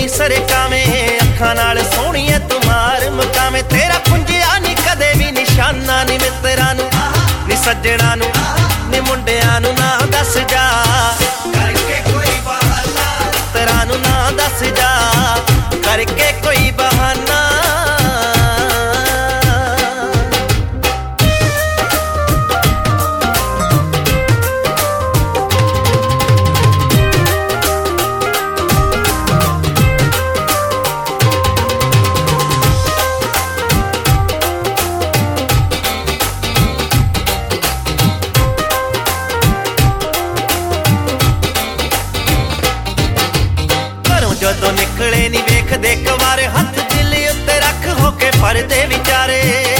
सरकावें अखां नाल सोहणीए तू मार मकावें तेरा पुंजिया नी कदे भी निशाना नी मित्तरां नू नी सज्जणा नू नी मुंडियां नू ना दस जा करके कोई बहाना मित्तरां नू ना दस जा करके कोई बहाना। जदों निकले नी वेखदे कवारे हथ दिल उत्ते रख होके फरदे विचारे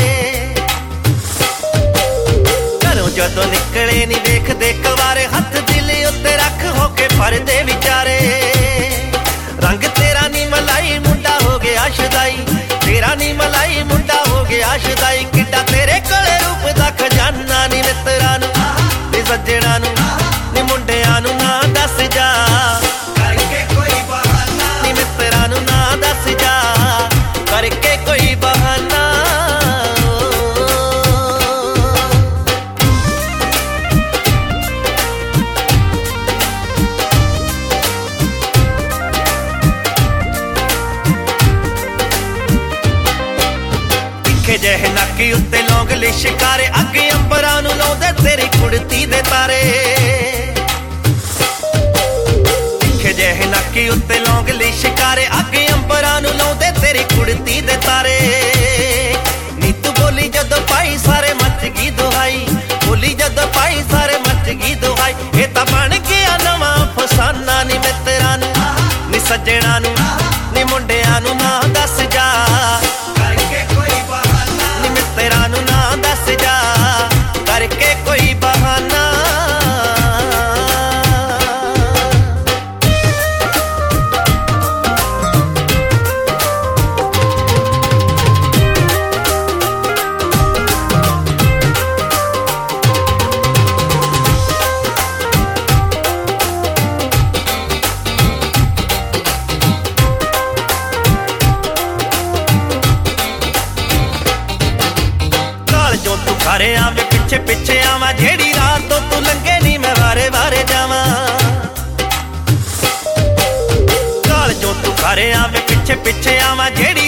घरों जदों निकले नी वेखदे कवारे हथ दिल उत्ते रख होके फरदे विचारे रंग तेरा नी मलाई मुंडा हो गया शुदाई तेरा नी मलाई मुंडा हो गया शुदाई किड्डा तेरे कोले रूप दा खजाना नी मित्तरां नू नी सज्जणा नू नी मुंडियां नू ना दस जा करके कोई बहाना। तिखे जह नाकी उत्ते लौंग लिशकारे अगे अंबरां नू लाउंदे तेरी कुड़ती दे तारे तिखे जह नाकी उत्ते लौंग लिशकारे अगे अंबरां नू लाउंदे तेरी कुड़ती दे तारे नी तू बोली जदों पाई सारे मच गई दुहाई बोली जदों पाई सारे मच गई दुहाई ये तां बन गया नवां फसाना नी मित्तरां नू नी सज्जणा नू नी मुंडियां नू ना दस जा करके कोई बहाना नी मित्तरां नू ना दस जा करके कोई बहाना। घरे आवे पिछे पिछे आवा जेड़ी रात तो तू लंघे नी मैं वारे वारे जावा काल जो तू घरे आवे पिछे पिछे आवा जेड़ी